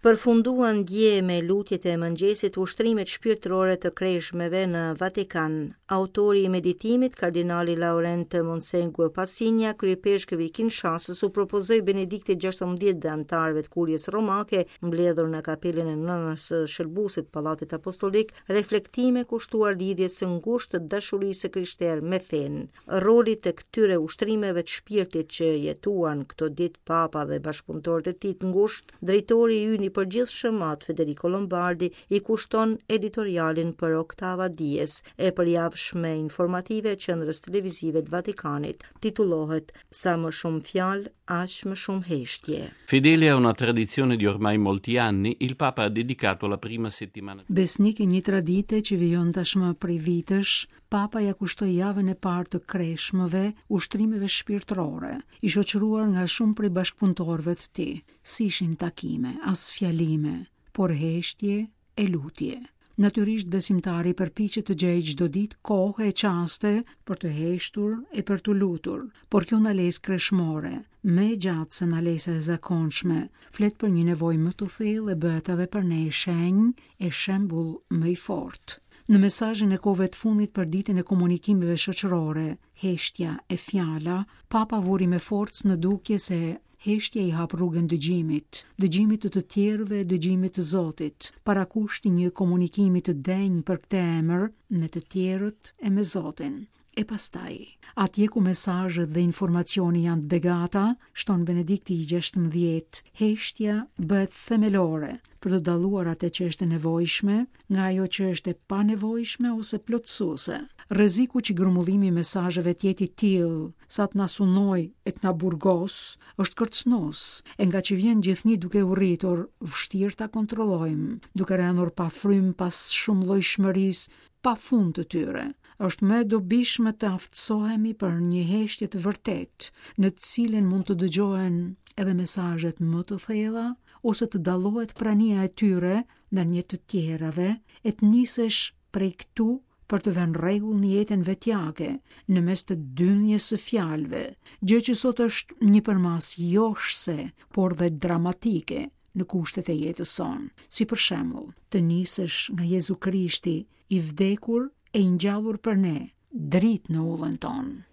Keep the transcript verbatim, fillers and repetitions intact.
Përfunduan dje me lutjet e mëngjesit ushtrimet shpirtërore të kreshmeve në Vatikan. Autori i meditimit, kardinali Laurent Monsengue Passigna, kryepeshkëve i Kinshasës, u propozoi Benediktit gjashtëmbëdhjetë dhe anëtarëve të Kuries Romake, mbledhur në kapelën e nënës së shërbuesit Pallatit Apostolik, reflektime kushtuar lidhjes së ngushtë të dashurisë krishtere me fenë. Roli të këtyre ushtrimeve të shpirtit që jetuan këto ditë Papa dhe bashkëpunëtorët e tij të ngushtë, drejtori i ynë i përgjithshëm atë Federico Lombardi i kushton editorialin për Oktava Dies e përjavshme informative qendrës televizive të Vatikanit. Titullohet Sa më shumë fjalë, aq më shumë heshtje. Fedele a una tradizione di ormai molti anni, il Papa ha dedicato la prima settimana. Besnik e një tradite që vijon tashmë prej vitësh, Papa ja kushtoi javën e parë të kreshmëve ushtrimeve shpirtërore, i shoqëruar nga shumë prej bashkëpunëtorëve të tij. Si ishin takime, as fjalime, por heshtje e lutje. Natyrisht besimtari përpiqet të gjejë çdo ditë kohë e qaste për të heshtur e për të lutur, por kjo ndalesë kreshmore, më e gjatë se ndalesa e zakonshme, flet për një nevojë më të thellë e bëhet edhe për ne shenjë e shembull më i fortë. Në mesazhin e kohëve të fundit për ditën e komunikimeve shoqërore, heshtja e fjala, Papa vuri me forcë në dukje se heshtja i hap rrugën dëgjimit, dëgjimit të të tjerëve, dëgjimit të Zotit, parakushti një komunikimi të denjë për këtë emër me të tjerët e me Zotin. E pastaj, atje ku mesazhet dhe informacioni janë të begata, shton Benedikti i gjashtëmbëdhjetë, heshtja bëhet themelore për të dalluar atë që është e nevojshme nga ajo që është e panevojshme ose plotësuese. Rreziku që grumullimi i mesazheve të jetë i tillë sa të na sunoj e të na burgos është kërcënues, e nga që vjen gjithnjë duke u rritur, vështirë ta kontrollojmë, duke rënur pa frym pas shumë llojshmërisë pa fund të tyre. Është më e dobishme të aftësohemi për një heshtje të vërtetë, në të cilën mund të dëgjohen edhe mesazhet më të thella, ose të dallohet prania e tyre ndërmjet të tjerave, e të nisesh prej këtu për të vënë rregull në jetën vetjake, në mes të dynnjes së fjalëve, gjë që sot është një përmas joshse, por dhe dramatike në kushtet e jetës sonë. Si për shembull, të nisesh nga Jezu Krishti, i vdekur e i ngjallur për ne, dritë në ullën tonë.